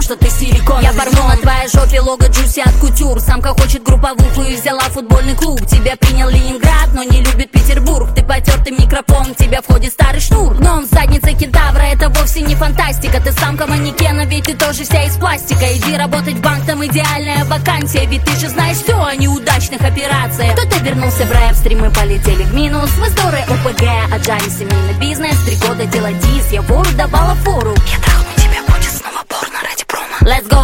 что ты силикон. Я порву на твоей жопе лого Джуси от кутюр. Самка хочет групповуху и взяла футбольный клуб. Тебя принял Ленинград, но не любит Петербург. Ты потертый микропом, тебя входит старый шнур. Но он в заднице кентавра, это вовсе не фантастика. Ты самка манекена, ведь ты тоже вся из пластика. Иди работать в банк, там идеальная вакансия. Ведь ты же знаешь все о неудачных операциях. Кто-то вернулся в рэп, стримы полетели в минус. Мы с Дорой ОПГ, отжали семейный бизнес. 3 года делать дис, я вору давала фору. Я трахну тебя, будет снова порно ради промо. Let's go!